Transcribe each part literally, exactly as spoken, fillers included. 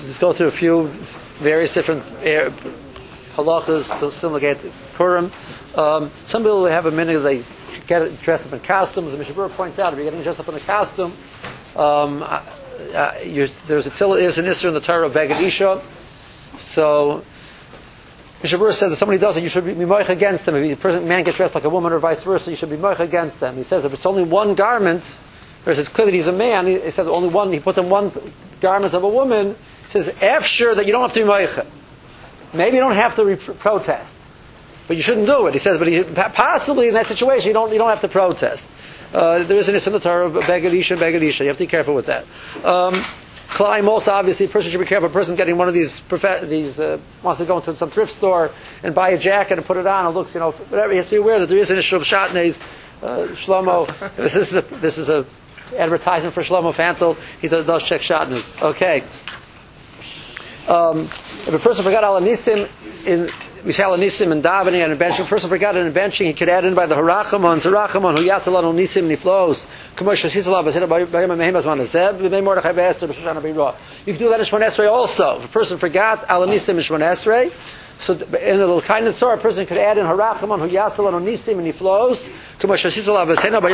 just go through a few various different uh, halachas to still get Purim. Um, some people have a minute they get dressed up in costumes. The Mishnah Berurah points out if you're getting dressed up in a costume, um, uh, uh, there's a till is an issur in the Torah of Beged Isha. So Mishnah Berurah says if somebody does it, you should be moich against them. If a person, man gets dressed like a woman or vice versa, you should be moich against them. He says if it's only one garment, whereas it's clear that he's a man, he, he says only one. He puts on one garment of a woman. He says after that you don't have to be moich. Maybe you don't have to re- protest. But you shouldn't do it. He says, but he, possibly in that situation, you don't you don't have to protest. Uh, there is an issur in the Torah of Beged Isha, Beged Isha. You have to be careful with that. Um, Climb also, obviously, a person should be careful. A person getting one of these, prof- these uh, wants to go into some thrift store and buy a jacket and put it on. It looks, you know, whatever. He has to be aware that there is an issue of shatnez. Uh, Shlomo, this is a this is a advertisement for Shlomo Fantel. He does, does check shatnez. Okay. Um, if a person forgot al nisim in Mishal Nisim and davening and benching, a person forgot it in benching, he could add in by the Harachamon, Harachamon, who Yatzalan Nisim Niflos, Commercial Sisalav, you can do that in Shemon Esrei also. If a person forgot al Nisim in Shemon Esrei, so in a little kindness Torah, a person could add in Harachamon, who Yatzalan Nisim Niflos, Commercial Sisalav,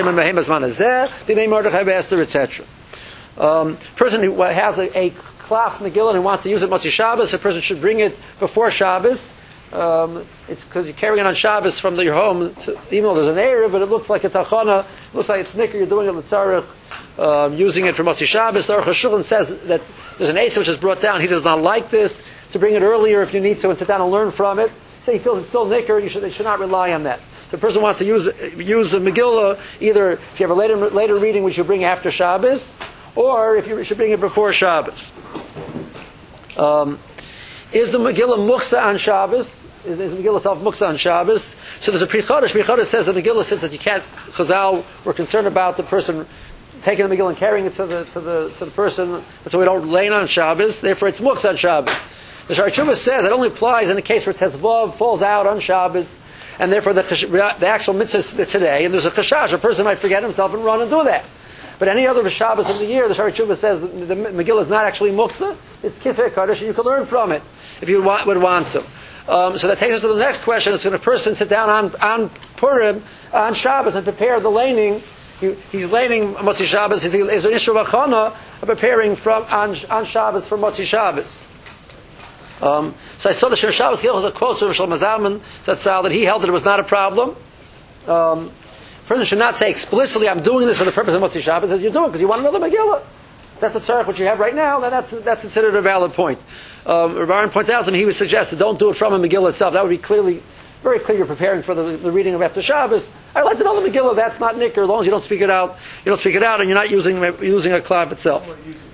et cetera. Um, person who has a, a cloth Megillah and wants to use it Motzi Shabbos, a person should bring it before Shabbos. Um, it's because you're carrying it on Shabbos from the, your home, to, even though there's an area, but it looks like it's achana, it looks like it's nicker, you're doing it l'tzarech, um, using it for Motzi Shabbos. The Aruch HaShulchan says that there's an Eitzah which is brought down, he does not like this, to bring it earlier if you need to, and sit down and learn from it. Say he feels it's still nicker, you should, you should not rely on that. The person wants to use use the Megillah, either if you have a later later reading which you bring after Shabbos, or if you should bring it before Shabbos. Um, is the Megillah Muksa on Shabbos? Is the Megillah itself Muksa on Shabbos? So there's a Pri Chodesh. Pri Chodesh says the Megillah says that you can't. Chazal were concerned about the person taking the Megillah and carrying it to the to the to the person, so we don't lay it on Shabbos. Therefore, it's Muksa on Shabbos. The Shari Tshuva says it only applies in a case where Tezvav falls out on Shabbos, and therefore the, the actual mitzvah is today. And there's a chashash. A person might forget himself and run and do that. But any other Shabbos of the year, the Shari Tshuva says the, the Megillah is not actually Muksa. It's Kisvei Kodesh, and you can learn from it if you want, would want to. Um, so that takes us to the next question. It's going to a person sit down on, on Purim, on Shabbos, and prepare the laning. He, he's laning Motzi Shabbos. Is there an issue of achana, preparing from, on, on Shabbos for Motzi Shabbos? Um, so I saw the Shir Shabbos Gil was a quote from Shlomo Zalman that he held that it was not a problem. Um, a person should not say explicitly, I'm doing this for the purpose of Motzi Shabbos, as you're doing because you want another Megillah. That's the tzarech which you have right now, then that's, that's considered a valid point. Um, Rav Aaron pointed out to me, he would suggest that don't do it from a Megillah itself. That would be clearly, very clear you're preparing for the, the reading of after Shabbos. I like to know the Megillah, that's not nicker, as long as you don't speak it out, you don't speak it out and you're not using, using a klav itself.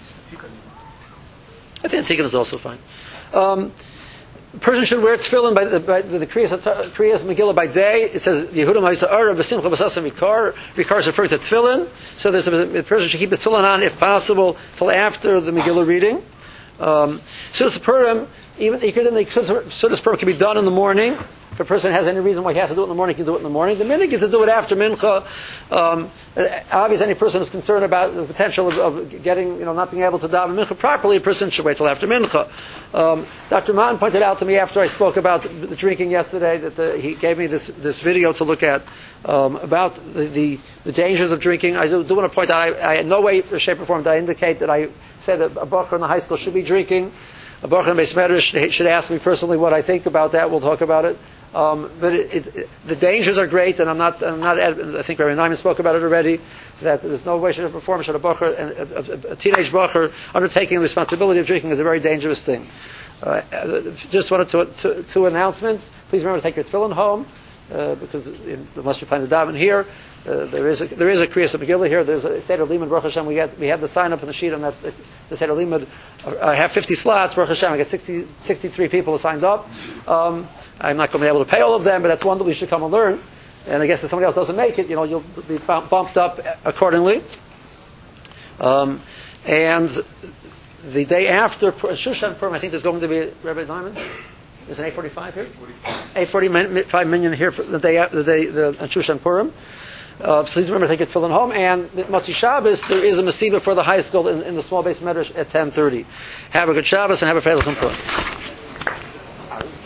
I think Tikkun is also fine. Um, a person should wear tefillin by the, by the, the Kriyas, Kriyas Megillah by day. It says Yehuda Ma'isa B'Simcha B'Sasam Vikar. Vikar is referring to tefillin. So there's a, the person should keep his tefillin on, if possible, till after the Megillah reading. Um, Sudas Purim, even you could, the Sudas Purim can be done in the morning. If a person has any reason why he has to do it in the morning, he can do it in the morning. The minhag is to do it after mincha. Um, obviously, any person who's concerned about the potential of, of getting, you know, not being able to daven mincha properly, a person should wait till after mincha. Um, Doctor Mann pointed out to me after I spoke about the drinking yesterday that the, he gave me this this video to look at um, about the, the the dangers of drinking. I do, do want to point out, I, I in no way, shape, or form did I indicate that I said that a bacher in the high school should be drinking. A bacher in the Beis Medrash should ask me personally what I think about that. We'll talk about it. Um, but it, it, it, the dangers are great, and I'm not. I'm not. I think Rabbi Nyman spoke about it already. That there's no way should perform should a bacher, a, a, a teenage bacher undertaking the responsibility of drinking is a very dangerous thing. Uh, just wanted to, to, two announcements. Please remember to take your tefillin home, uh, because in, unless you find the daven here, uh, there is a, there is a Kriyas Megillah here. There's a Seder Limud. Baruch Hashem, we had we had the sign up in the sheet on that the, the Seder Limud. I have fifty slots. Baruch Hashem, I got sixty, sixty-three people who signed up. Um, I'm not going to be able to pay all of them, but that's one that we should come and learn. And I guess if somebody else doesn't make it, you know, you'll be bumped up accordingly. Um, and the day after Shushan Purim, I think there's going to be Rabbi Nyman. There's an eight forty-five here. eight forty-five million here for the day after the day the Shushan Purim. Uh, so please remember to take your tefillin home. And Motzi Shabbos, there is a Masiba for the high school in, in the small base medrash at ten thirty. Have a good Shabbos and have a faithful Purim.